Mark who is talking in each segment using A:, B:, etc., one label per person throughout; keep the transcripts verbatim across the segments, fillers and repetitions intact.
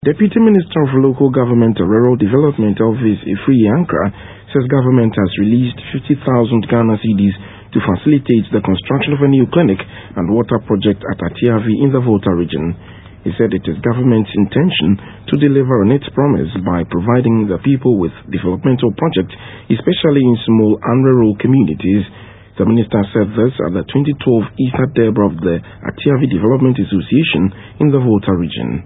A: Deputy Minister of Local Government and Rural Development Elvis Afriyie Ankrah says government has released fifty thousand Ghana cedis to facilitate the construction of a new clinic and water project at Atiavi in the Volta region. He said it is government's intention to deliver on its promise by providing the people with developmental projects, especially in small and rural communities. The minister said this at the twenty twelve Easter Deborah of the Atiavi Development Association in the Volta region.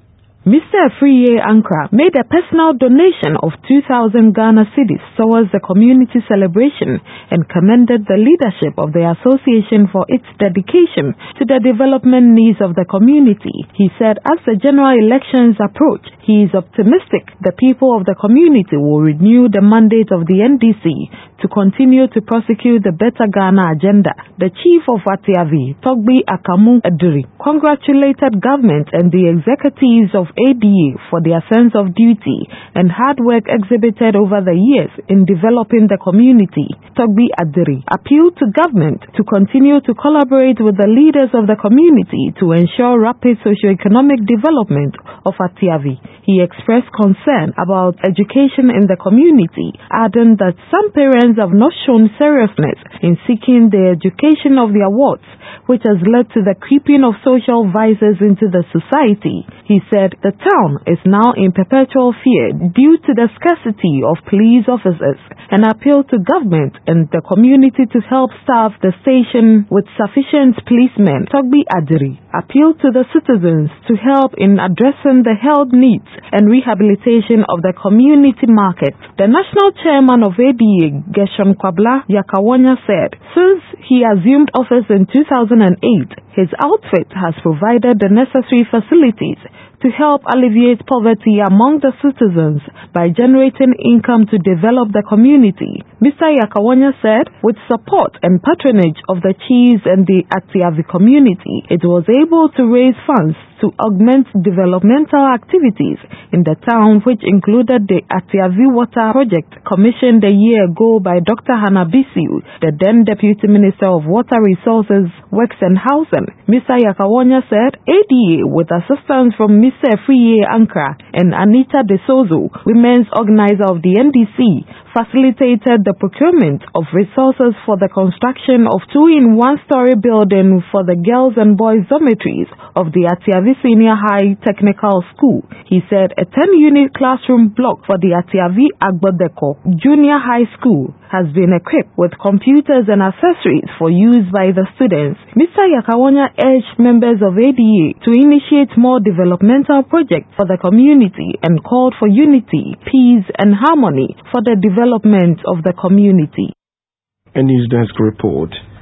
B: Mister Afriyie Ankrah made a personal donation of two thousand Ghana cedis towards the community celebration and commended the leadership of the association for its dedication to the development needs of the community. He said as the general elections approach, he is optimistic the people of the community will renew the mandate of the N D C to continue to prosecute the Better Ghana agenda. The chief of Atiavi, Togbi Akamu Aduri, congratulated government and the executives of A D A for their sense of duty and hard work exhibited over the years in developing the community. Togbi Aduri appealed to government to continue to collaborate with the leaders of the community to ensure rapid socio-economic development of Atiavi. He expressed concern about education in the community, adding that some parents have not shown seriousness in seeking the education of their wards, which has led to the creeping of social vices into the society. He said the town is now in perpetual fear due to the scarcity of police officers and appealed to government and the community to help staff the station with sufficient policemen. Togbi Adiri appealed to the citizens to help in addressing the health needs and rehabilitation of the community market. The national chairman of A D A, Gershon Kwabla Yakawonya, said since he assumed office in two thousand eight, his outfit has provided the necessary facilities to help alleviate poverty among the citizens by generating income to develop the community. Mister Yakawonya said with support and patronage of the chiefs and the Atiavi community, it was able to raise funds to augment developmental activities in the town, which included the Atiavi Water Project commissioned a year ago by Doctor Hannah Bisiu, the then Deputy Minister of Water Resources, Works and Housing. Mister Yakawonya said A D A, with assistance from Mister Afriyie Ankrah and Anita Desozo, women's organizer of the N D C, facilitated the procurement of resources for the construction of two in one-story building for the girls and boys dormitories of the Atiavi Senior High Technical School. He said a ten-unit classroom block for the Atiavi Agbodeko Junior High School has been equipped with computers and accessories for use by the students. Mister Yakawonya urged members of A D A to initiate more developmental projects for the community and called for unity, peace and harmony for the development of the community.
A: A News Desk report.